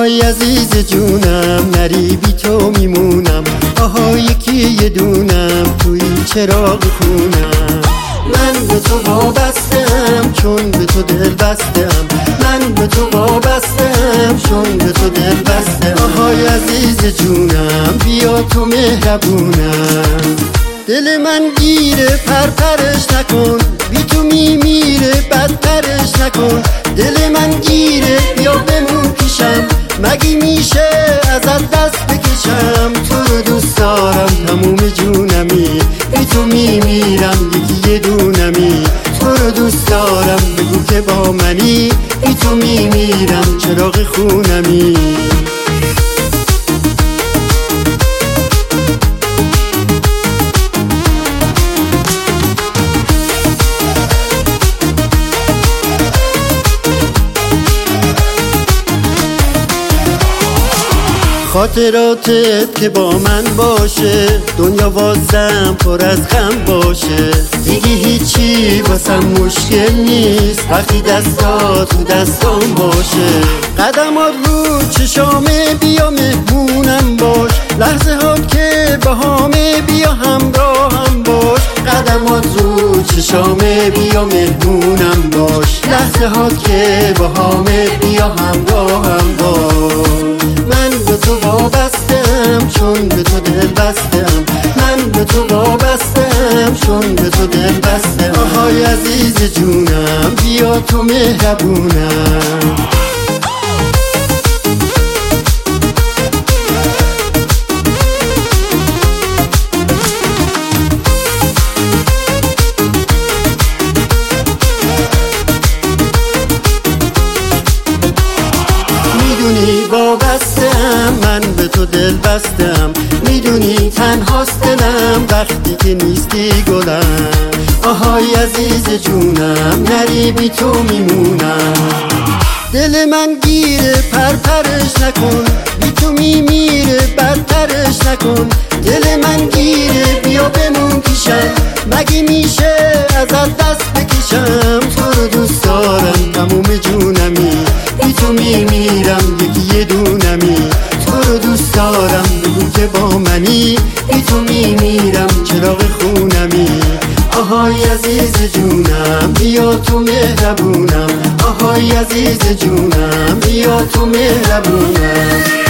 آهای عزیز جونم، نری بی تو میمونم. آها یکی یه دونم توی چراغ خونم. من به تو وابستم چون به تو دل بستم. من به تو وابستم چون به تو دل بستم. آهای عزیز جونم بیا تو مهربونم. دل من گیره پرپرش نکن، بی تو میمیره بدترش نکن. دل من گیره بیا بمون پیشم، مگی میشه ازت دست بکشم. تو رو دوست دارم تموم جونمی، بی تو میمیرم یکی یه دونمی. تو رو دوست دارم بگو که با منی، بی تو میمیرم چراغ خونمی. خاطراتت که با من باشه، دنیا واسم پر از غم باشه. دیگه هیچی واسم مشکل نیست وقتی دستا تو دستام باشه. قدمات رو چشامه بیا مهمونم باش، لحظه ها که بهامه بیا همراهم باش. قدمات رو چشامه بیا مهمونم باش، لحظه ها که بهامه بیا همراهم باش. من به تو وابستم چون به تو دل بستم. من به تو وابستم چون به تو دل بستم. آهای عزیز جونم بیا تو مهربونم. میدونی وابستم من به تو دل بستم. میدونی تنهاست دلم وقتی که نیستی گلم. آهای عزیز جونم نری بی تو میمونم. دل من گیره پرپرش نکن، بی تو میمیره بدترش نکن. دل من گیره بیا بمون پیشم، مگه میشه ازت دست بکشم. تو رو دوست دارم تموم جونمی، بی تو میمیرم یکی یه دونمی. تو رو دوست دارم بگو که با منی، بی تو میمیرم چراغ خونمی. آهای عزیز جونم بیا تو مهربونم. آهای عزیز جونم بیا تو مهربونم.